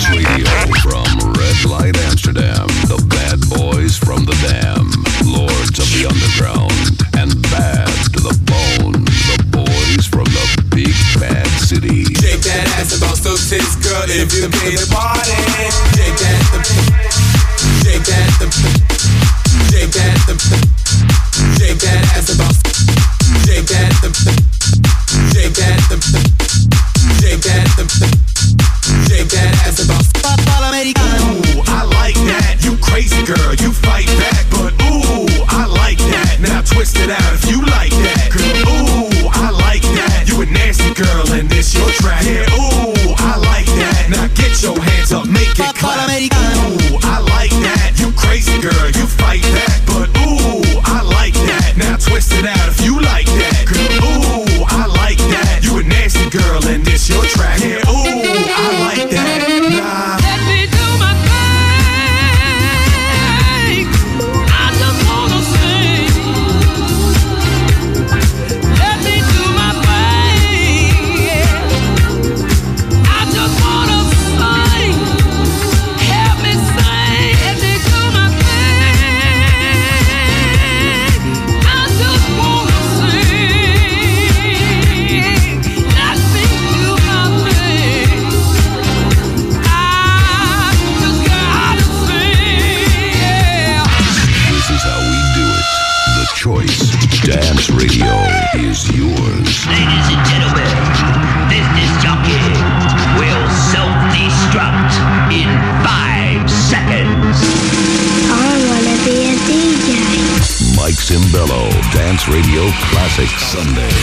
Dance Radio from Red Light Amsterdam. The bad boys from the Dam. Lords of the Underground. And bad to the bone. The boys from the big bad city. Shake that ass and bounce those tits, girl, if you pay the party. Shake that, shake that, shake that, shake that ass and bounce. Shake that, shake that, shake that, shake that ass and bounce. Ooh, I like that. You crazy girl, you fight back, but ooh, I like that. Now twist it out if you like that. Girl, ooh, I like that. You a nasty girl and this your track. Yeah, ooh, I like that. Now get your hands up, make it clap. Ooh, I like that. You crazy girl, you fight back, but ooh, I like that. Now twist it out if you like that. Girl, ooh, I like that. You a nasty girl and this your track. Yeah, ooh, I like that. Nah. Let me do my thing. I just wanna sing. Let me do my thing. I just wanna sing. Help me sing. Let me do my thing. I just wanna sing. Let me do my thing. I just gotta sing, yeah. This is how we do it. The Choice Dance Radio is yours. Ladies and gentlemen, this disc jockey will self-destruct in 5 seconds. I wanna be a DJ. Mike Cimbello, Dance Radio Classic Sunday.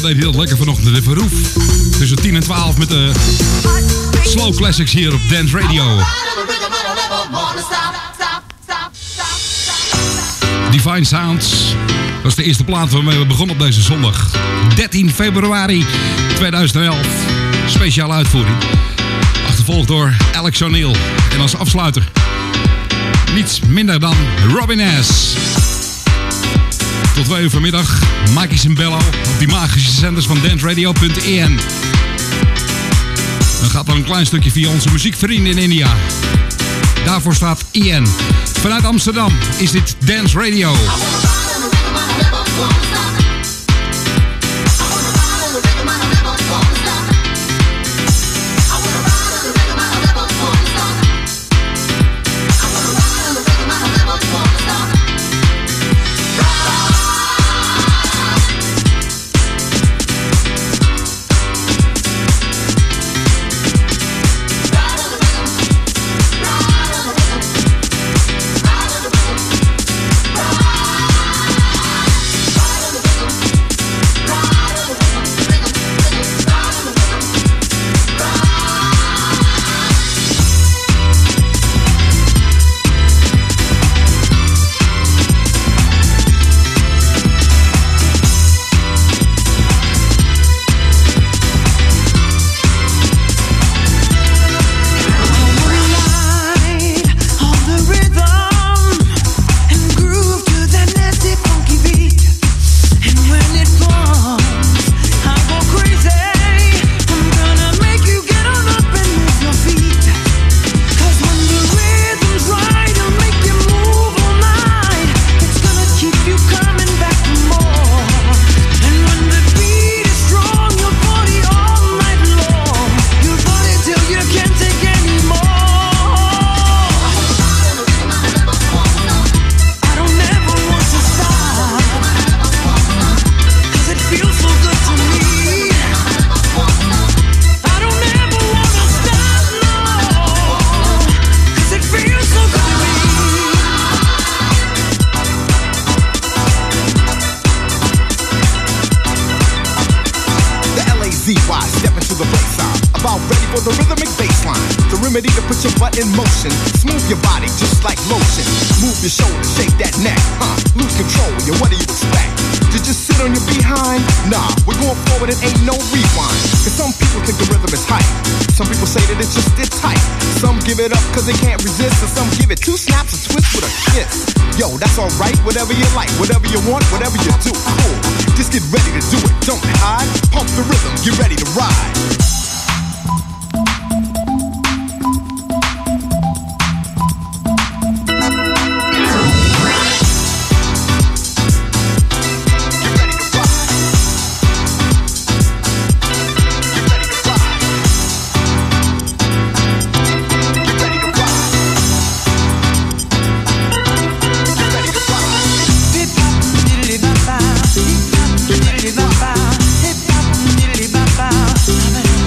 deed hij dat lekker vanochtend. De Verhoef. Tussen 10 en 12 met de Slow Classics hier op Dance Radio. Divine Sounds. Dat is de eerste plaat waarmee we begonnen op deze zondag. 13 februari 2011. Speciale uitvoering. Achtervolgd door Alex O'Neill. En als afsluiter niets minder dan Robin S. Tot 2 uur vanmiddag. Mikey Cimbello op die magische zenders van danceradio.en. Dan gaat er een klein stukje via onze muziekvrienden in India. Daarvoor staat Ian. Vanuit Amsterdam is dit Dance Radio. Whatever you like, whatever you want, whatever you do, cool. Just get ready to do it, don't hide. Pump the rhythm, get ready to ride. Hip hop, diddly bop, hip hop, diddly bop.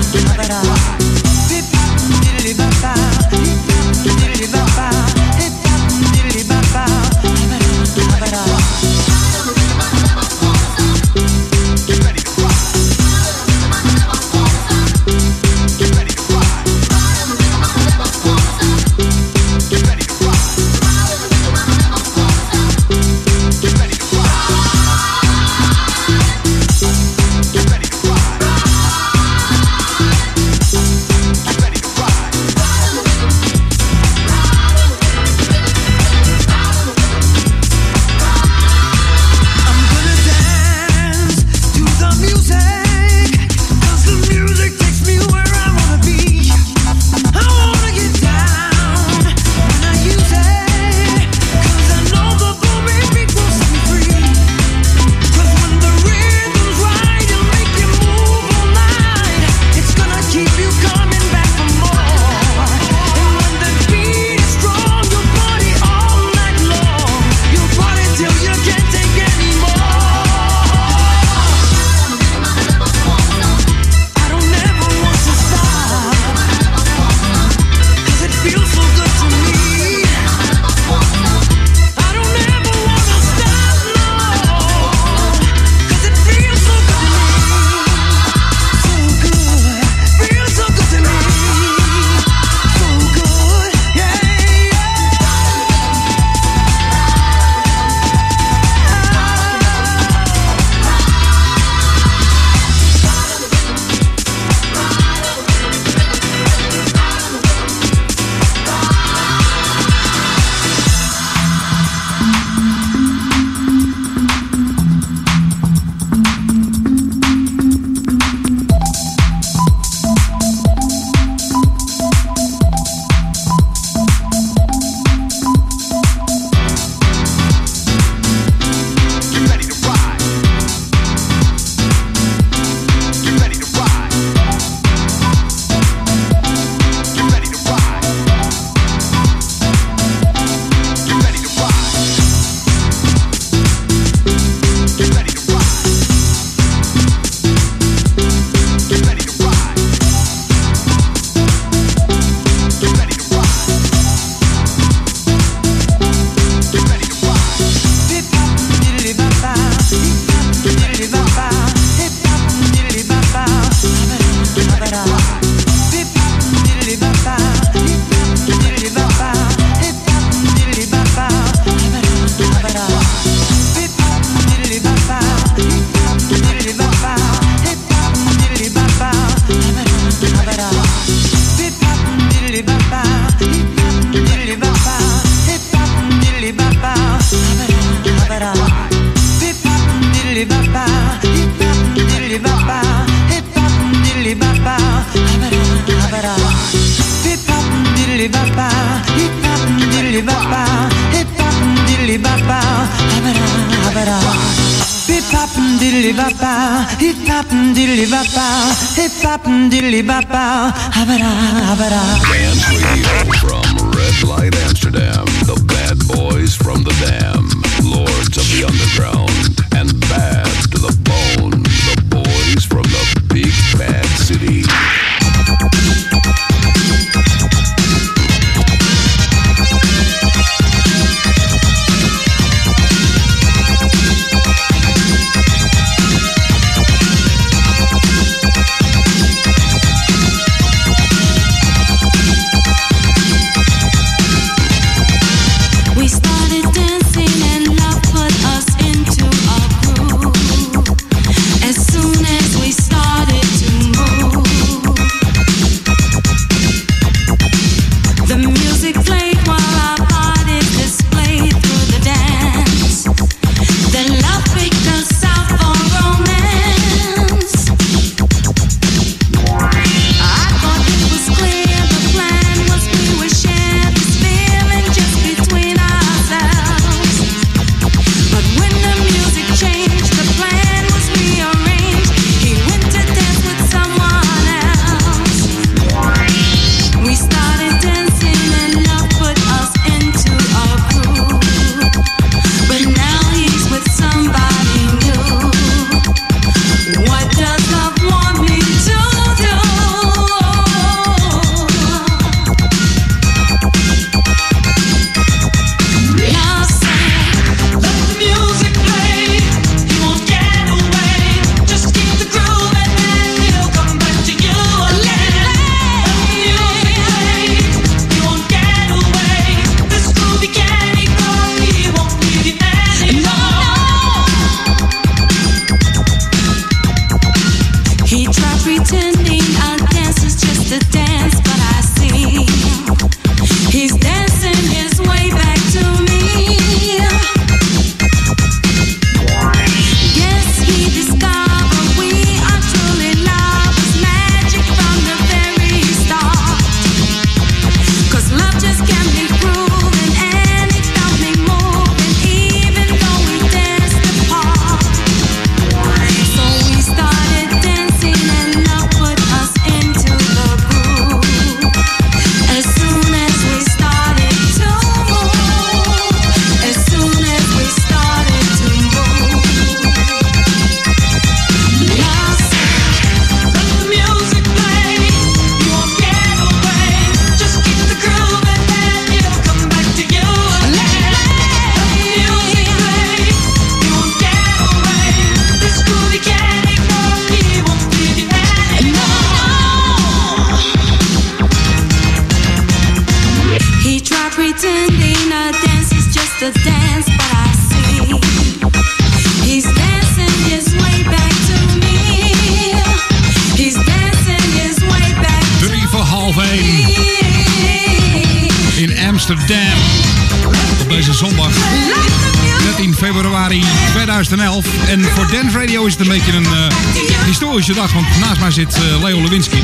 diddly bapa, hip hop diddly bapa, hip hop diddly bapa, habara habara. Hip hop diddly bapa, hip hop diddly bapa, hip hop diddly bapa, habara habara. Dance Radio from Red Light Amsterdam. The bad boys from the Dam. Lords of the Underground. And bad to the bone. The boys from the big bad city. Amsterdam. Op deze zondag 13 februari 2011. En voor Dance Radio is het een beetje een historische dag. Want naast mij zit Leo Lewinsky.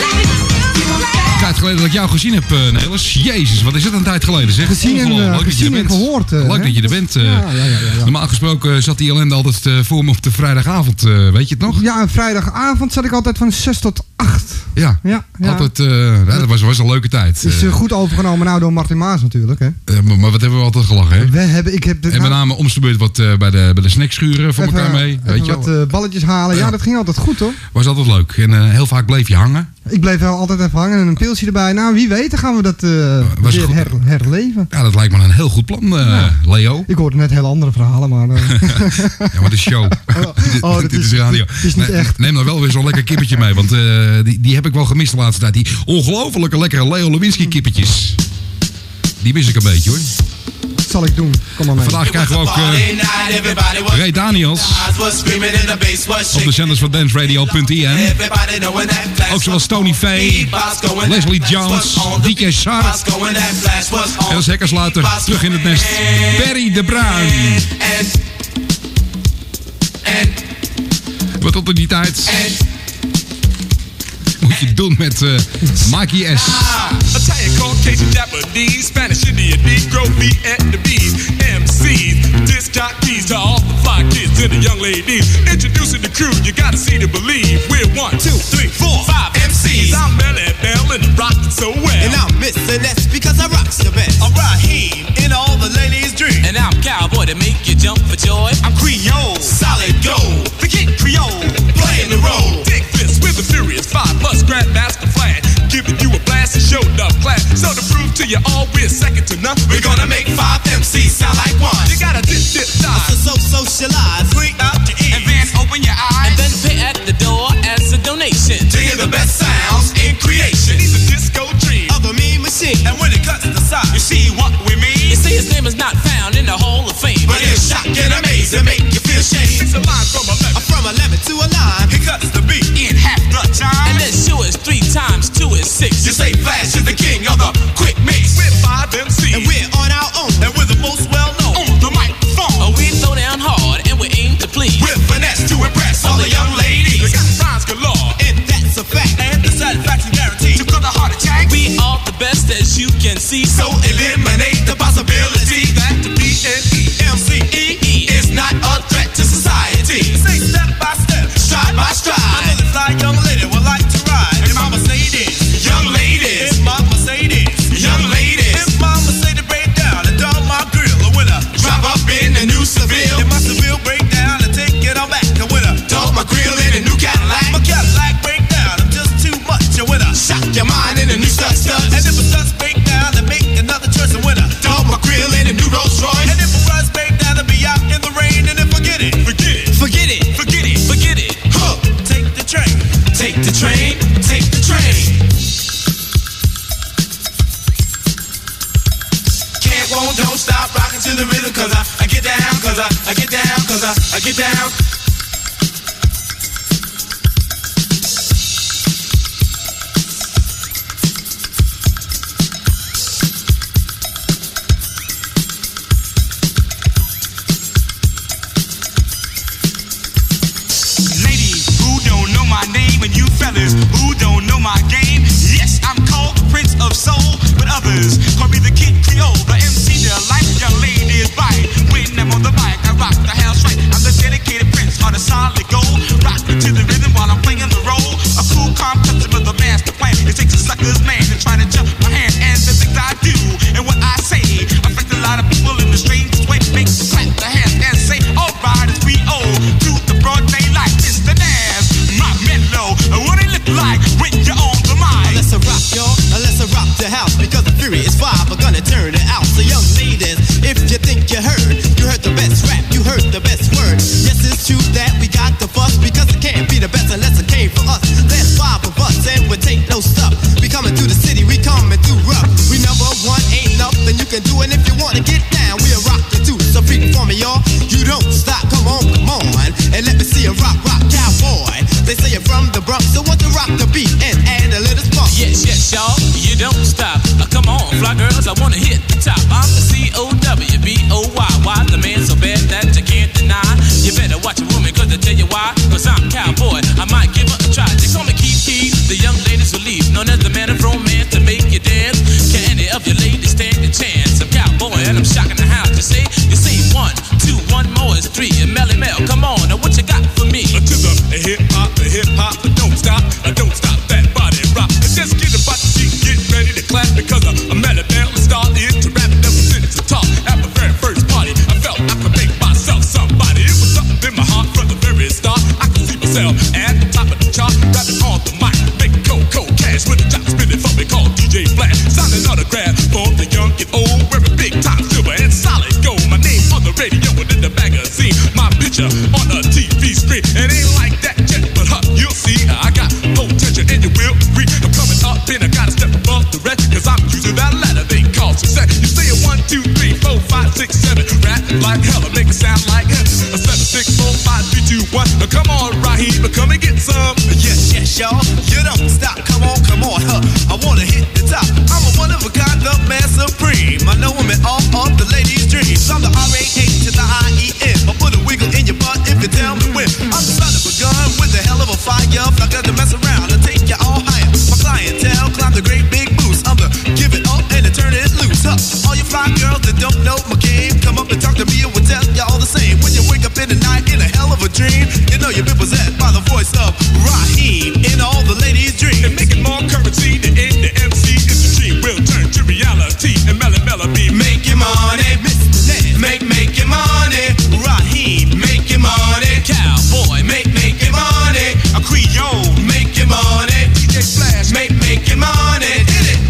Een tijd geleden dat ik jou gezien heb, Nelis. Jezus, wat is het een tijd geleden, zeg. Gezien en gehoord. Leuk dat je er bent. Ja. Normaal gesproken zat die ellende altijd voor me op de vrijdagavond. Weet je het nog? Ja, vrijdagavond zat ik altijd van 6 tot 8. Ja. Altijd, dat was een leuke tijd. Is goed overgenomen nou door Martin Maas natuurlijk, hè? Maar wat hebben we altijd gelachen, hè? En we namen om de beurt wat bij de snackschuren voor elkaar mee. Weet je wat balletjes halen. Ja, dat ging altijd goed, hoor. Was altijd leuk. En heel vaak bleef je hangen. Ik bleef wel altijd even hangen en een pilsje erbij. Nou, wie weet, dan gaan we dat weer herleven. Ja, dat lijkt me een heel goed plan, Leo. Ik hoorde net heel andere verhalen, maar... Ja, maar de show. Dit is radio. Het is niet echt. Neem dan wel weer zo'n lekker kippetje mee, want die heb ik wel gemist de laatste tijd. Die ongelofelijke lekkere Leo Lewinsky kippetjes. Die mis ik een beetje, hoor. Dat zal ik doen. Kom maar mee. Vandaag krijgen we ook Ray Daniels op de zenders van danceradio.in. Ook zoals Tony Faye, Leslie Jones, DJ Sar. En als hekkersluiter terug in het nest, Barry de Bruin. Wat tot in die tijd moet je doen met Mikey S. Italian, Caucasian, Japanese, Spanish, Indian, Negro, Vietnamese, MCs, disc jockeys to all the fly kids and the young ladies. Introducing the crew, you gotta see to believe. We're 1, 2, 3, 4, 5 MCs. I'm Melly Bell and rockin' so well. And I'm Mr. Ness because I rocks the best. I'm Raheem in all the ladies' dreams. And I'm Cowboy to make you jump for joy. I'm Creole, solid gold. The Kid Creole, playing the role. Dick this with the Furious 5 plus Grandmaster Flash, giving you a blast and showed up class. So to prove to you all we're second to none, we're gonna make 5 MCs sound like one. You gotta dip, dive. So socialize, bring out your ears, and then open your eyes, and then pay at the door as a donation to hear the best sounds in creation. He's a disco dream of a mean machine, and when it cuts the side, you see what we mean. You see his name is not found in the Hall of Fame, but it's shocking, amazing, make you feel shame. It's a line from 11, from 11 to a 9. He cuts the beat in half the time, and then sure is 3 times 2 is 6. You say Flash is the king of the quick mix. We're 5 MCs, and we're on our own, and we're the most well known on the microphone. Oh, we throw down hard and we aim to please with finesse to impress all the young ladies. We got rhymes galore, and that's a fact, and the satisfaction guaranteed. To cut the heart attack, we are the best as you can see. So eliminate the possibility that to be an MCE is not a threat to society. Say step by step, stride by stride. I know the fly young lady would like to ride in my Mercedes. Young ladies, in my Mercedes. Young ladies, in my Mercedes break down and dump my grill. A winner, drop up in the new Seville. In my Seville break down and take it on back. A winner, dump my grill in a new Cadillac. My Cadillac break down, I'm just too much. A winner, shock your mind in a new Studs. And if a Studs break down, then make another choice. A winner, dump my grill in a new Rolls Royce. And if a Russ break down, then be out in the rain. And then forget it, forget it, forget it, forget it, forget it. Huh. Take the train, take the train, take the train. Can't, won't, don't stop rocking to the rhythm, cause I get down, cause I get down, cause I get down. Who don't know my game? Yes, I'm called the Prince of Soul, but others call me the Kid Creole, the MC, the life young lady is right. When I'm on the mic, I rock the house right. I'm the dedicated prince, heart of solid gold, rocking to the rhythm while I'm playing the role. A cool, calm customer, the master plan. It takes a sucker's man to try to jump my hand, and the things I do and what I say affect a lot of people in the strangest way. Make them clap their hands and say, all right, it's P.O. to the broad daylight. It's the Nas, my mellow. What it look like when you're on the mic? Let's rock, y'all. Let's rock the house because the Fury is 5. We're gonna turn it out. So young ladies, if you think you heard the best rap, you heard the best word. Yes, it's true that we got the fuss because it can't be the best unless it came for us. There's 5 of us and we take no stuff. We coming through the city, we coming through rough. We number 1, ain't nothing you can do, and if you wanna get down, we'll rock you too. So freak for me, y'all. You don't stop, come on, and let me see a rock cowboy. They say you're from the Bronx, so want to rock the beat and add a little spunk. Yes, y'all, you don't stop. Come on, fly girls, I wanna hit the top. I'm the COWBOY. Why the man so bad that you can't deny? You better watch your woman, cause I tell you why. Cause I'm cowboy, I might give her a try. They call me Kiki, the young ladies who leave, known as the man of romance to make you dance. Can any of you ladies stand a chance? I'm cowboy and I'm shocking the house. You say 1, 2, 1 more is 3. And Melly Mel, come on, now what you got for me? To the hip hop, but don't stop that body rock. Just get about the seat, get ready to clap because I'm Melly Mel and started to rap and never finished to talk. At the very first party, I felt I could make myself somebody. It was something in my heart from the very start. I could see myself at the top of the chart, rapping on the mic, making cold cash with a job spinning for me called DJ Flash. Signing autograph for the young and old, wearing big time silver and solid gold. My name on the radio and in the magazine, my picture on a TV screen. It ain't like that yet, but you'll see. I got potential and you will agree. I'm coming up and I gotta step above the rest, cause I'm using that ladder they call success. You say it 1, 2, 3, 4, 5, 6, 7. Rap like hell, make it sound like heaven. 7, 6, 4, 5, 3, 2, 1. Now come on, Raheem, come and get some. Yes, y'all. You don't stop. Come on, I wanna hit the top. I'm a one of a kind, the man supreme. I know I'm in all of the ladies' dreams. I'm the R-A-H to the I-E-N. I put a wiggle in your butt if you don't know my game. Come up and talk to me and we'll tell you all the same. When you wake up in the night in a hell of a dream, you know you've been possessed by the voice of Raheem in all the ladies' dreams. And making more currency than in the MC is the dream will turn to reality. And Melly be making money, Mr. Ned. Make your money, Raheem. Make your money, Cowboy. Make your money, a Creole. Make your money, DJ Flash. Make your money, hit it.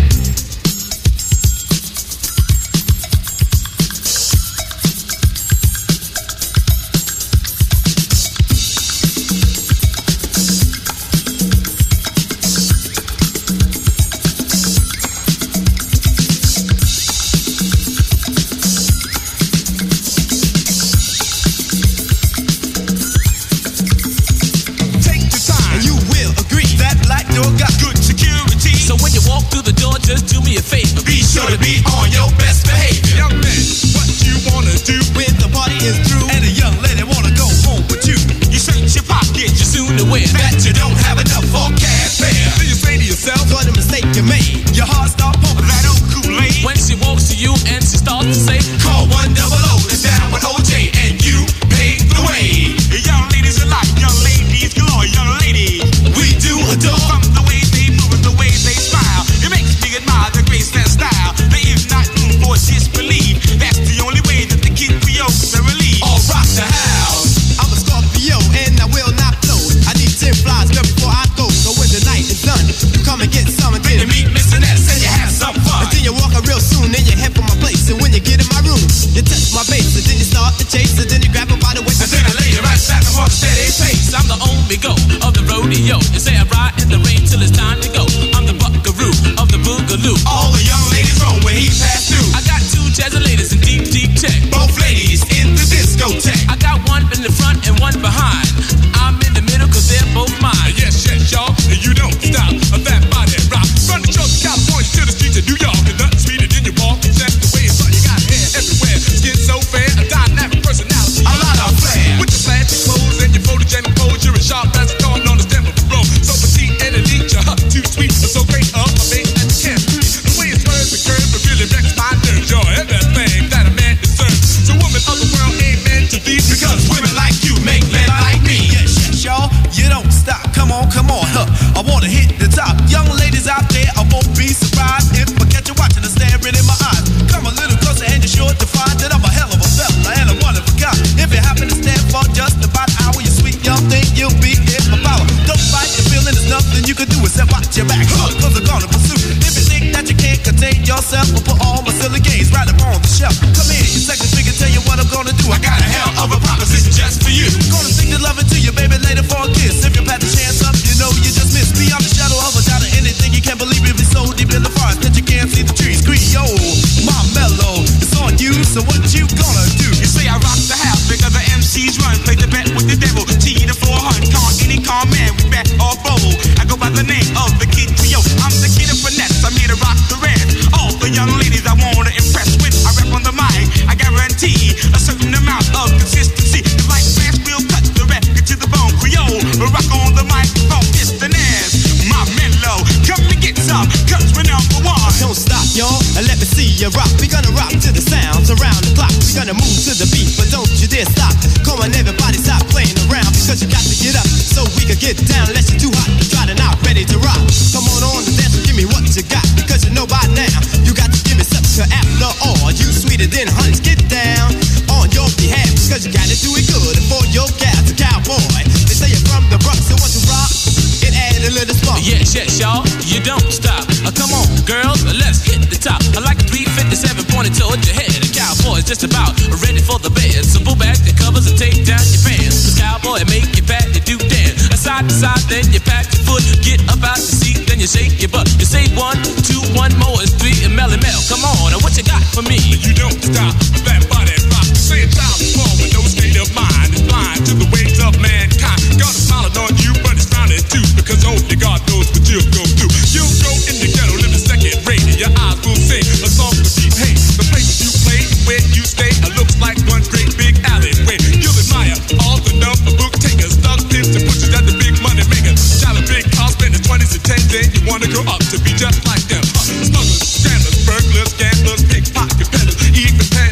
Just do me a favor. Be sure to be on your best behavior. Young man, what you wanna do when the party is through and a young lady wanna go home with you? You search your pocket, you're soon aware that you don't have enough for cab fare. Do you say to yourself, what a mistake you made? Your heart start pumping that old Kool-Aid. When she walks to you and she starts to say, call 100, it's down with OJ and you pay the way. Young ladies alike, young ladies galore, young ladies we do adore. From the way they move and the way they smile, it makes me admire the grace and style. There is not room for disbelief. That's the only way that the kid Creole can relieve. All rock the house. I'm a Scorpio and I will not blow. I need 10 flies just before I go. So when the night is done, you come and get some and then you meet Mr. Ness and you have some fun. And then you walk out real soon and you head for my place. And when you get in my room, you touch my base and then you start to chase and then you grab her by the waist and then I lay you right back and walk steady pace. I'm the Omega of the rodeo. You say I ride in the rain till it's time to go. I'm the buckaroo of the boogaloo. All the young ladies roll when he passed through. I got 2 jazzy ladies in deep, deep tech. Both ladies in the discotheque. I got one in the front and one behind. I'm in the middle cause they're both mine. Yes, y'all, and you don't stop. That body rock. From the coast of California to the streets of New York. And nothing sweeter than you walk. That's the way it's all. You got hair everywhere. Skin so fair. A dynamic personality. A lot of flair. With your flashy clothes and your photogenic pose. You're as sharp as a thorn on the stem of the road. So petite and elite. You're too sweet. So great up. I make that you can't beat. The way it's curved and curved. It really wrecks my nerves. You're everything that a man deserves. So women of the world ain't meant to be. Because women like you make men like me. Yes, y'all. You don't stop. Come on, huh. I wanna hit the top. Young ladies out there, I won't be surprised if I catch you watching and staring in my eyes. Come a little closer and you're sure to find that I'm a hell of a fella and a one of a kind. If you happen to stand for just about an hour, you sweet young thing, you'll be in my power. Don't fight your feeling, there's nothing you can do except watch your back. Cause I'm gonna pursue. If you think that you can't contain yourself, I'll put all my silly games right up on the shelf. Come here, your second figure, tell you what I'm gonna do. I got a hell of a proposition just for you. Gonna sing the loving to you, baby, later for a kiss. If you pat the chance up, you know you just missed me. I'm the shadow of a doubt of anything. You can't believe it. It's so deep in the forest that you can't see the trees. Creole, my mellow, it's on you. So what you gonna do? You say I rock the house because the MCs run. Play the bet with the devil. T the 400. Call any calm man with bat or bowl. I go by the name of the kid Creole. I'm the kid of finesse. I'm here to rock the rest. All the young ladies I wanna impress with. I rap on the mic. I guarantee a certain amount of consistency. The light flash will cut the record to the bone. Creole will rock on the microphone. It's the Ness, my mellow. Come and get some, cause we're number one. Don't stop, y'all, and let me see you rock. We're gonna rock to the sounds around the clock. We're gonna move to the beat, but don't you dare stop. Come on, everybody, stop playing around. Because you got to get up so we can get down. Unless you're too hot to try to not ready to rock. Come on the dance and give me what you got. Because you know by now, you got to give me something after all. You sweeter than honeys, get down on your behalf. Because you gotta do it good for your gal's a cowboy. They say you're from the Bronx, so once you rock, it add a little spunk. Yes, y'all, you don't stop. Come on, girls, let's hit the top. I like a 357 pointed towards your head. A cowboy's just about ready for the bed. So pull back the covers and take down your pants. Cause cowboy make you pat, you do dance. Side to side, then you pat your foot. Get up out the seat, then you shake your butt. You say 1, 2, 1 more is 3 and Melly Mel. Come on, what you got for me? You don't stop. That body rock. Say a child is born with no state of mind. It's blind to the ways of mankind. God is smiling on you, but it's frowning too. Because only God knows what you'll go through. You'll go in the ghetto, living second rate, and your eyes will sing a song of deep hate. The places you play, where you stay, looks like one great big alleyway. You'll admire all the number book takers, thug pimps and pushers at the big money makers. Shout a big car, spending 20s and 10s, then you wanna grow up to be just like them. Smugglers, scramblers, burglars, gamblers, pickpocket peddlers, even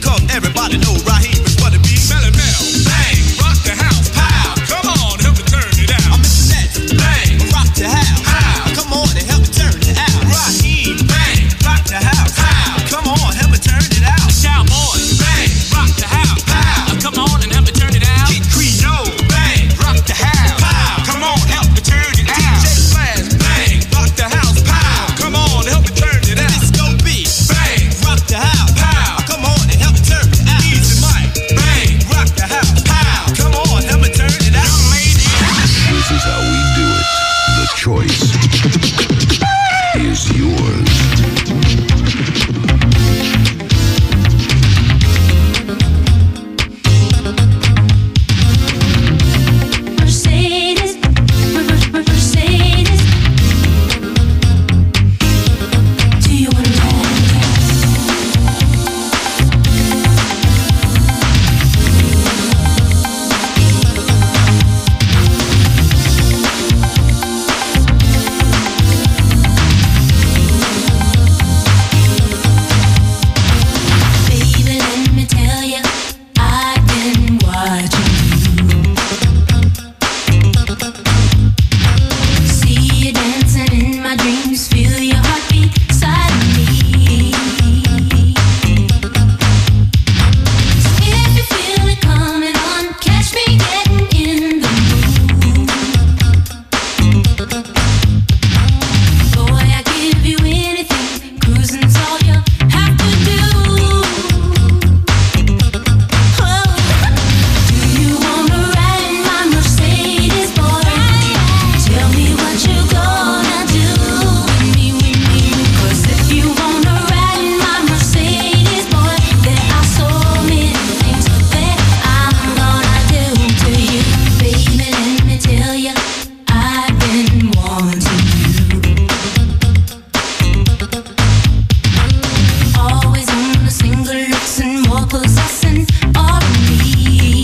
because everybody know Raheem is what it be. Melly Mel, bang, rock the house, pow. Come on, help me turn it out. I'm Mr. Nat, Bang, rock the house. pow. Come on and help me turn it out. Raheem, bang, Rock the house. pow. Come on, help me turn it out. Cowboys, bang, rock the house, pow. Come on and help me turn it out. Kid Creole, Bang, rock the house. pow. Come on, help me turn it out. DJ Flash, bang, rock the house, pow. Come on, help me turn it out. Disco beat, Bang, rock the house. pow. Come on and help me turn it out. Easy Mike, bang, Rock the house. pow. Come on, help me turn it out. Young lady, This is how we do it. The choice is yours. Mercedes, Mercedes. Do you wanna ride? Baby, let me tell you, I've been watching you. See you dancing in my dreams, feel your heartbeat inside of me. If you feel it coming on, catch me getting in the mood. Boy, I give you anything, cruising's all you have to do. Oh, do you wanna ride in my Mercedes, boy? Tell me what you gonna do with me. 'Cause if you wanna ride in my Mercedes, boy, there are so many things that I'm gonna do to you. Baby, let me tell you, I've been wanting you. Always on the single looks and more possessing of me.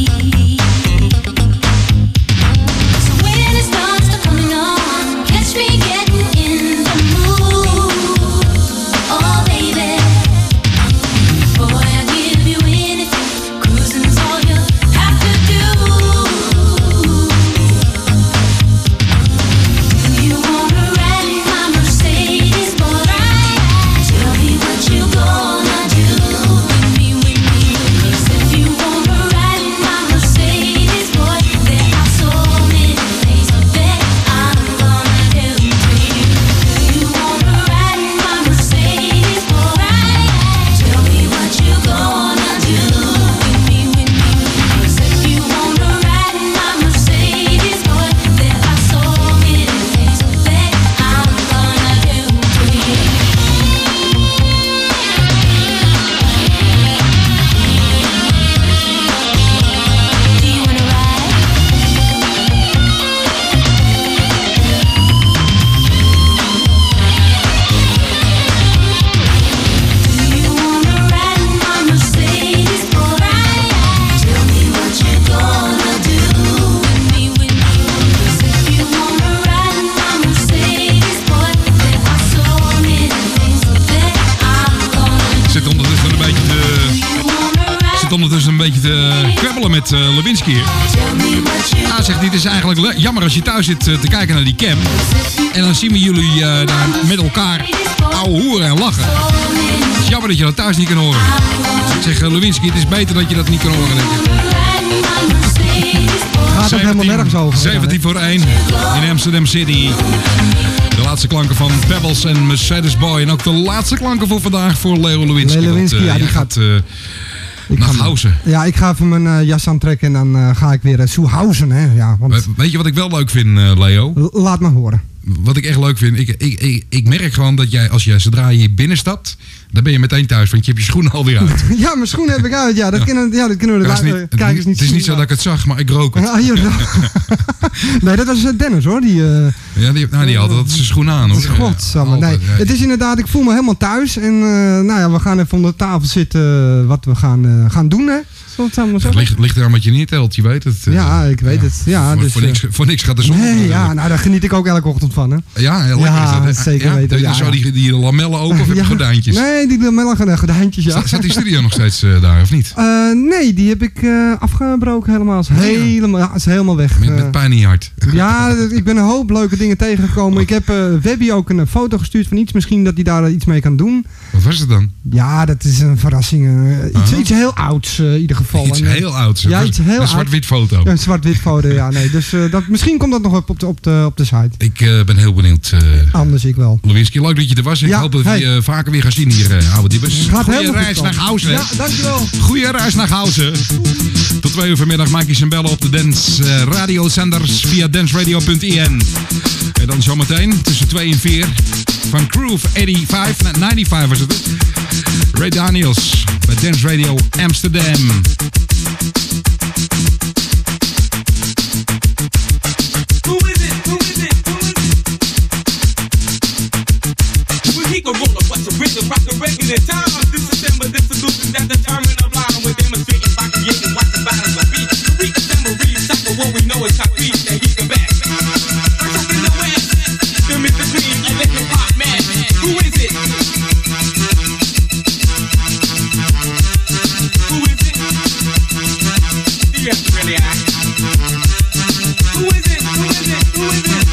So when it starts to coming on, catch me getting in the mood. Oh baby, boy, I give you anything, cruising's all you have to do. Do you wanna ride in my Mercedes, boy? Tell me what you gonna do with me. 'Cause if you wanna ride in my Mercedes, boy, there are so many things that I'm gonna do to you. Do you wanna ride in my Mercedes, boy? Tell me what you gonna do with me. 'Cause if you wanna ride in my Mercedes, boy, there are so many things that I'm gonna do to you. Do you wanna ride? Do you wanna ride in my Mercedes, boy? Tell me what you gonna do with me. 'Cause if you wanna ride in my Mercedes, boy, there are so many things that I'm gonna Zit ondertussen een beetje te kwebbelen met Lewinsky hier. Hij zegt, dit is eigenlijk jammer als je thuis zit te kijken naar die cam. En dan zien we jullie daar met elkaar ouwe hoeren en lachen. Het is jammer dat je dat thuis niet kan horen. Ik zeg, Lewinsky, het is beter dat je dat niet kan horen, denk ik. Gaat ook helemaal nergens over. 17 voor 1 in Amsterdam City. De laatste klanken van Pebbles en Mercedes Boy. En ook de laatste klanken voor vandaag voor Leo Lewinsky. Leo Lewinsky, ja, die gaat... naar Hausen. Ja, ik ga even mijn jas aantrekken en dan ga ik weer Soehausen. Hè? Ja, want... Weet je wat ik wel leuk vind, Leo? Laat maar horen. Wat ik echt leuk vind, ik merk gewoon dat jij, zodra je binnenstapt, dan ben je meteen thuis, want je hebt je schoenen alweer uit. Ja, mijn schoenen heb ik uit. Ja, dat kunnen we de kijkers niet zien. Het is niet zo dat ik het zag, maar ik rook het. Nee, dat was Dennis hoor. Die had dat zijn schoenen aan hoor. Godsamme. Nee, het is inderdaad, ik voel me helemaal thuis. En we gaan even om de tafel zitten wat we gaan doen hè. Het ligt eraan wat je neertelt, je weet het. Ja, ik weet het. Ja, voor niks gaat de zon. Nee, ja, nou daar geniet ik ook elke ochtend van, hè? Ja, heel lekker is dat, hè? Zeker weten. Doe je dan zo die lamellen open of heb je gordijntjes? Nee, die lamellen gordijntjes, ja. Zat die studio nog steeds daar, of niet? Nee, die heb ik afgebroken helemaal. Is helemaal weg. Met pijn in je hart. Ja, ik ben een hoop leuke dingen tegengekomen. Ik heb Webby ook een foto gestuurd van iets misschien dat hij daar iets mee kan doen. Wat was het dan? Ja, dat is een verrassing. Iets heel ouds in ieder geval. Iets heel ouds. Ja, iets heel een zwart-wit foto. Ja, een zwart-wit foto, ja. Nee, dus misschien komt dat nog op de site. Ik ben heel benieuwd. Anders ik wel. Lewinsky, leuk dat je er was. Ik hoop dat we je vaker weer gaan zien hier, oude diebes. Goeie reis naar Gauzen. Ja, dankjewel. Goeie reis naar Gauzen. Tot 2 uur vanmiddag maak je zijn bellen op de Dance radiozenders via danceradio.in. En dan zometeen tussen 2 en 4 van Groove 95 was het. Ray Daniels bij Dance Radio Amsterdam. Rock the regular time. This December, this solution that determine a line with demonstrating by creating watch the battles of beat. We assemble, recycle what we know is concrete that he can back. I'm talking the West, the Mr. Green, and let the pop man. Who is it? Who is it? Do you have to really ask? Who is it? Who is it? Who is it?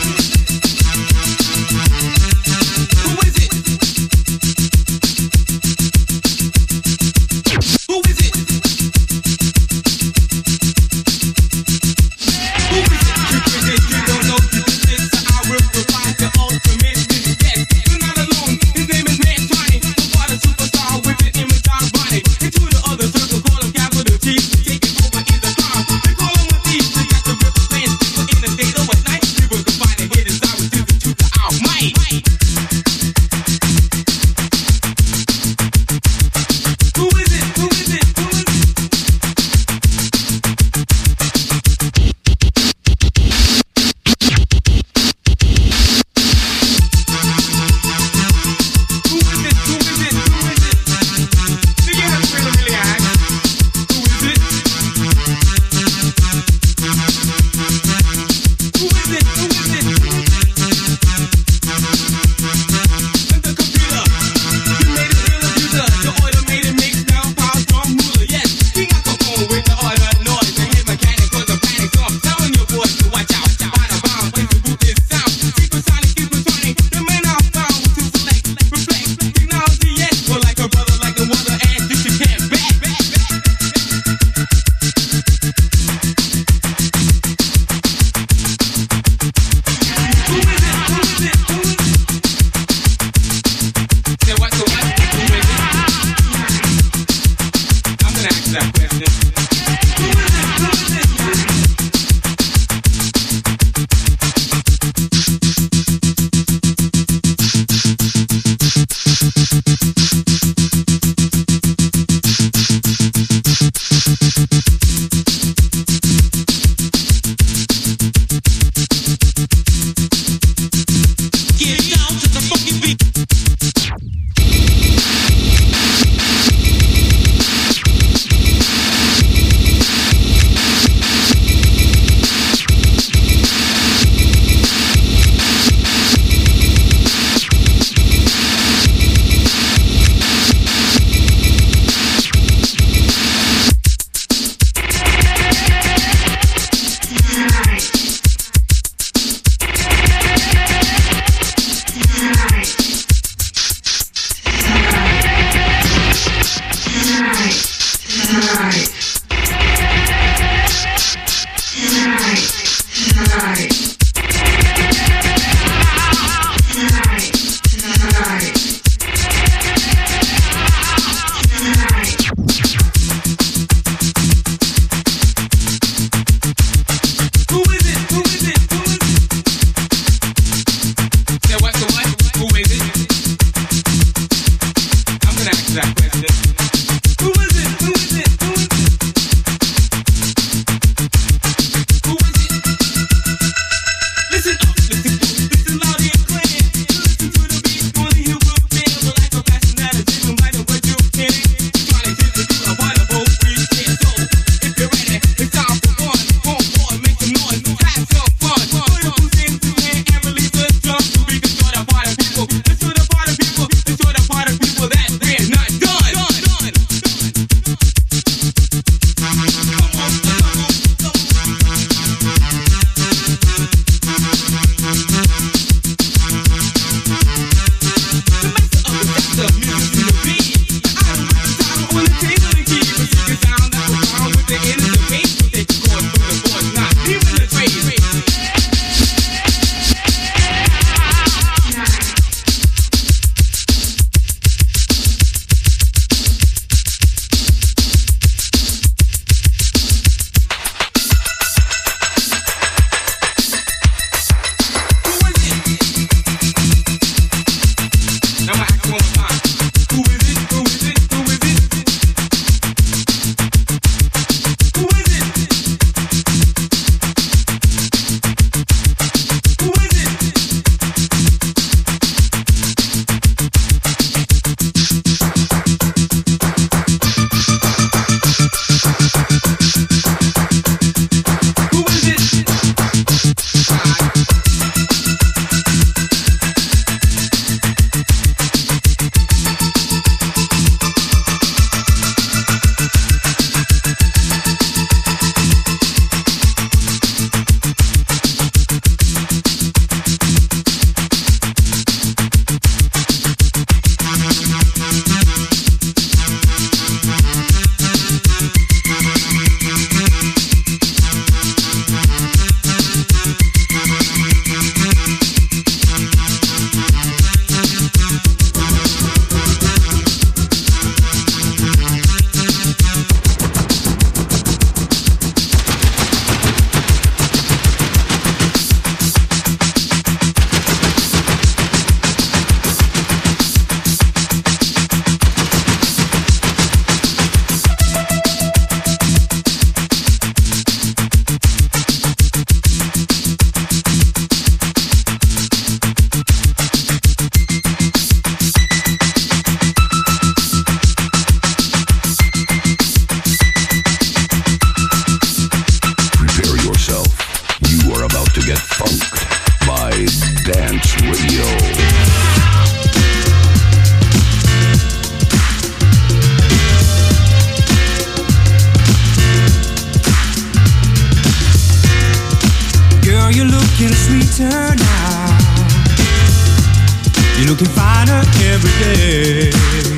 looking sweeter now. You're looking finer every day.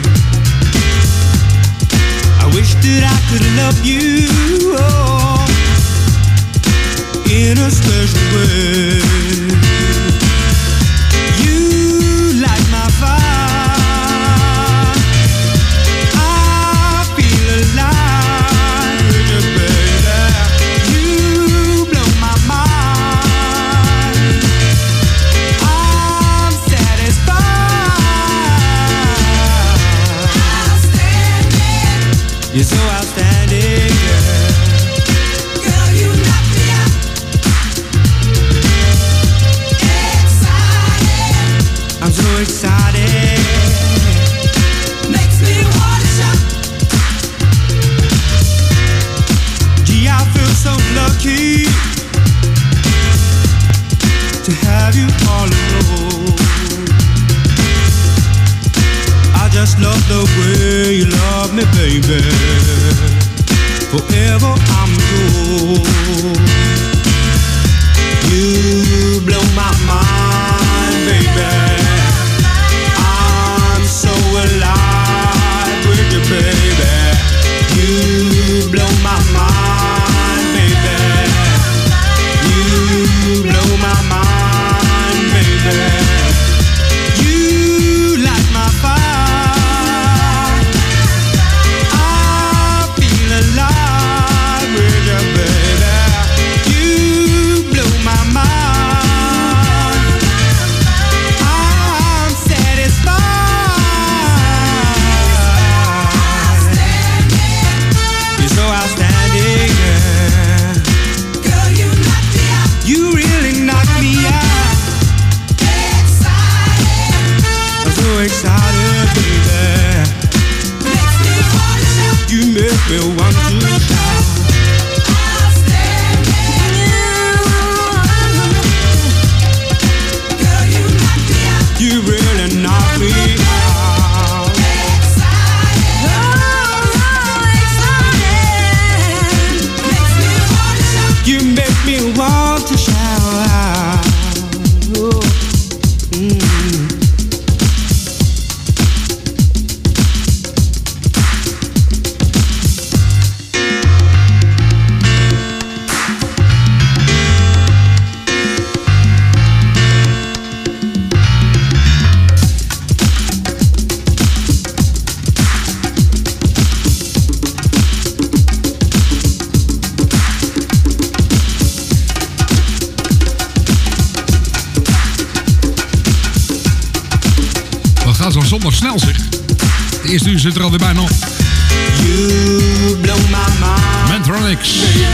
I wish that I could love you in a special way. You light my fire. I feel alive with you, baby. You blow my mind. I'm satisfied. Outstanding. You're so outstanding, girl. Girl, you knock me out. I'm so excited. Makes me wanna shout. Gee, I feel so lucky to have you all alone. I just love the way you love me, baby. Forever I'm yours. You blow my mind, baby. I'm so alive with you, baby. You blow my mind, baby. You blow my mind, baby. You light my fire. I feel alive with you, baby. You blow my mind. I'm satisfied. You're so outstanding, girl. Girl, you knocked me out. You really knocked me out. Excited. I'm so excited, baby. Makes me wanna shout. You make me want to shout. Girl, you knocked me out. You really knocked me out. Excited. Excited. Makes me wanna shout. You make me want to shout. Oh. Gaat zo zondag snel, zeg. De eerste uur zit er alweer bijna op. Mantronics.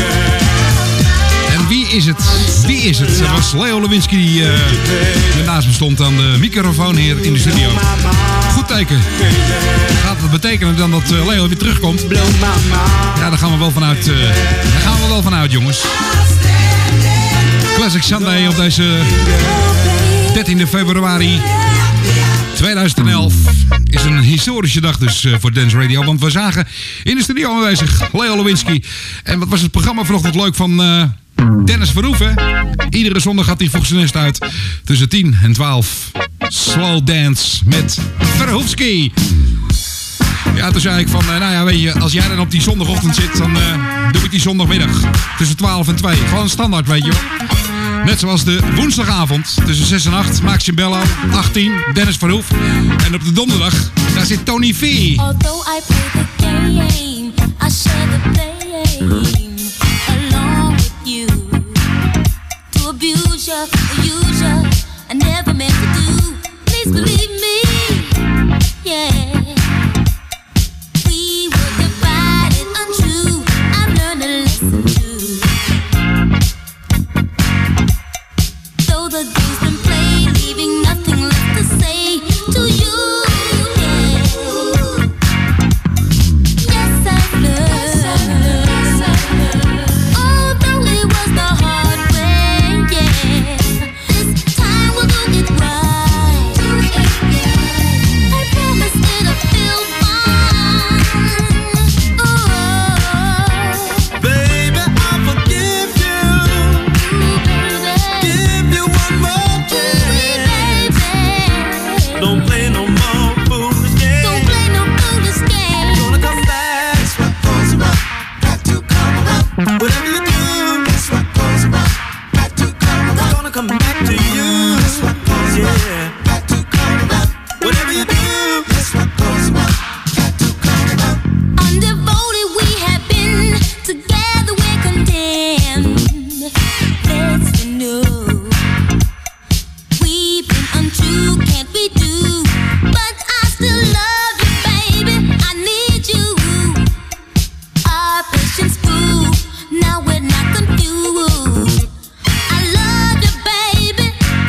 En wie is het? Wie is het? Het was Leo Lewinsky die naast me stond aan de microfoon hier in de studio. Goed teken. Gaat dat betekenen dan dat Leo weer terugkomt? Ja, daar gaan we wel vanuit. Daar gaan we wel vanuit, jongens. Classic Sunday op deze 13e februari 2011 is een historische dag dus voor Dance Radio. Want we zagen in de studio aanwezig Leo Lewinsky. En wat was het programma vanochtend leuk van Dennis Verhoef, hè? Iedere zondag gaat hij vroeg zijn nest uit. Tussen 10 en 12. Slow Dance met Verhoefski. Ja, toen zei ik van, nou ja, weet je, als jij dan op die zondagochtend zit, dan doe ik die zondagmiddag. Tussen 12 en 2. Gewoon standaard, weet je wel. Net zoals de woensdagavond tussen 6 en 8. Maxim Bello, 18, Dennis Verhoef. En op de donderdag, daar zit Tony V. Although I play the game, I share the blame along with you. To abuse you, use you, I never meant to do. Please believe me, yeah. We were divided, untrue. I've learned a lesson too. Though the game's been played, leaving nothing left to say to you, yeah. Yes, I confused. I love you, baby.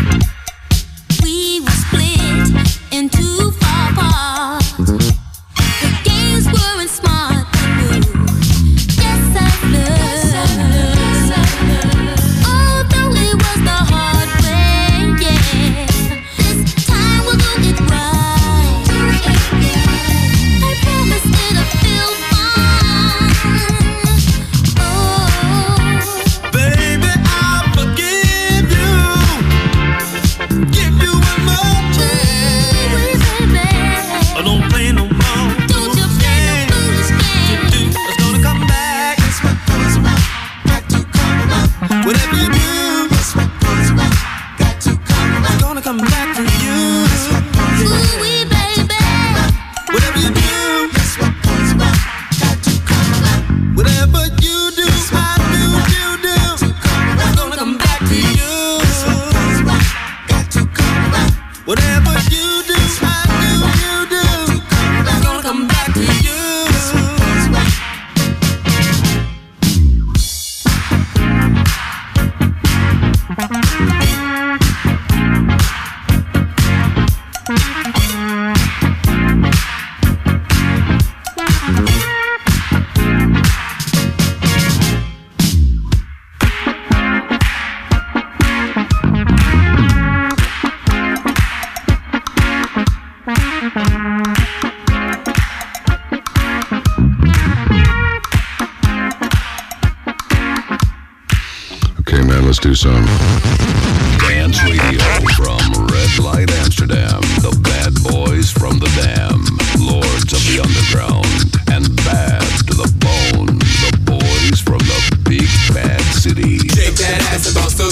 We were split in two far parts. The games weren't smart and new. Yes, I've learned. Although it was the hard way, yeah. This time we'll do it right. I promise it'll feel fine. Oh, Baby, I'll forgive you. Give you one more chance. baby, I don't play no more. don't you play no foolish games. It's gonna come back. Whatever you do, it's gonna come back to you. Ooh-wee, baby. Whatever you do, whatever you do, I do. It's gonna come back to you. Whatever you do, I do. It's gonna come back to you. Okay, man, let's do some dance radio from Red Light Amsterdam. The bad boys from the Dam, lords of the underground, and bad to the bone. The boys from the big bad city. Shake that ass and bounce those